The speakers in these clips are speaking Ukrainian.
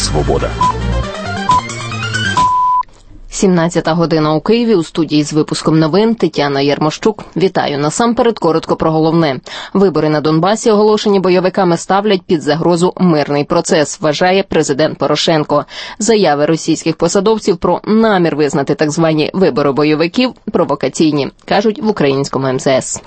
Свобода. 17 година у Києві. У студії з випуском новин Тетяна Єрмощук. Вітаю. Насамперед коротко про головне. Вибори на Донбасі, оголошені бойовиками, ставлять під загрозу мирний процес, вважає президент Порошенко. Заяви російських посадовців про намір визнати так звані вибори бойовиків провокаційні, кажуть в українському МЗС.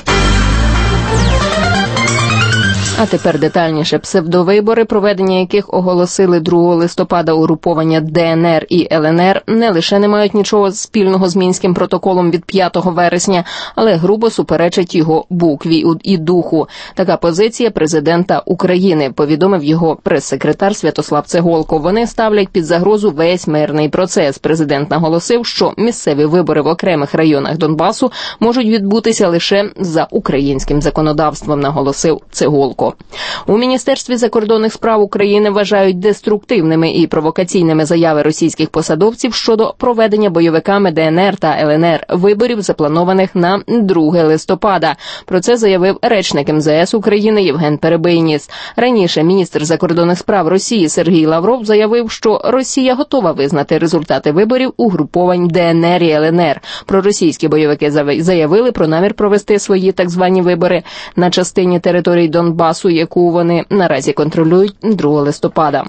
А тепер детальніше. Псевдовибори, проведення яких оголосили 2 листопада угруповання ДНР і ЛНР, не лише не мають нічого спільного з Мінським протоколом від 5 вересня, але грубо суперечать його букві і духу. Така позиція президента України, повідомив його прес-секретар Святослав Цеголко. Вони ставлять під загрозу весь мирний процес. Президент наголосив, що місцеві вибори в окремих районах Донбасу можуть відбутися лише за українським законодавством, наголосив Цеголко. У Міністерстві закордонних справ України вважають деструктивними і провокаційними заяви російських посадовців щодо проведення бойовиками ДНР та ЛНР виборів, запланованих на 2 листопада. Про це заявив речник МЗС України Євген Перебийніс. Раніше міністр закордонних справ Росії Сергій Лавров заявив, що Росія готова визнати результати виборів угруповань ДНР і ЛНР. Проросійські бойовики заявили про намір провести свої так звані вибори на частині території Донбасу, яку вони наразі контролюють 2 листопада.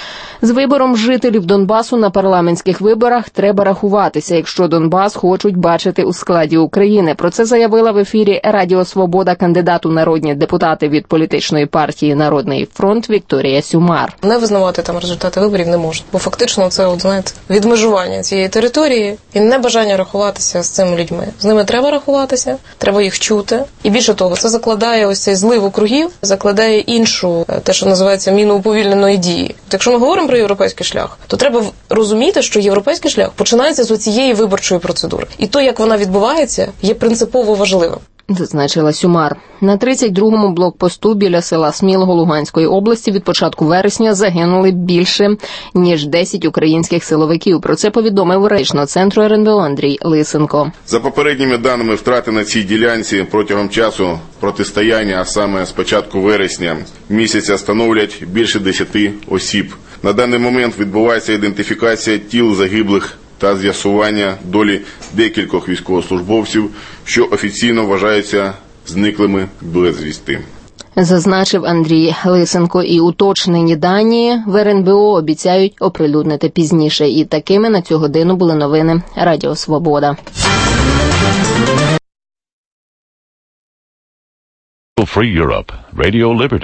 З вибором жителів Донбасу на парламентських виборах треба рахуватися, якщо Донбас хочуть бачити у складі України. Про це заявила в ефірі Радіо Свобода кандидат у народні депутати від політичної партії «Народний фронт» Вікторія Сюмар. Не визнавати там результати виборів не можуть, бо фактично це, відмежування цієї території і небажання рахуватися з цими людьми. З ними треба рахуватися, треба їх чути. І більше того, це закладає ось цей злив округів, закладає іншу, те, що називається міну уповільненої дії. Якщо ми говоримо про європейський шлях, то треба розуміти, що європейський шлях починається з оцієї виборчої процедури. І то, як вона відбувається, є принципово важливим. Зазначила Сюмар. На 32-му блокпосту біля села Смілого Луганської області від початку вересня загинули більше, ніж 10 українських силовиків. Про це повідомив речник центру РНБО Андрій Лисенко. За попередніми даними, втрати на цій ділянці протягом часу протистояння, а саме з початку вересня місяця, становлять більше 10 осіб. На даний момент відбувається ідентифікація тіл загиблих та з'ясування долі декількох військовослужбовців, що офіційно вважаються зниклими безвісти. Зазначив Андрій Лисенко, і уточнені дані в РНБО обіцяють оприлюднити пізніше. І такими на цю годину були новини Радіо Свобода. Free Europe, Radio Liberty.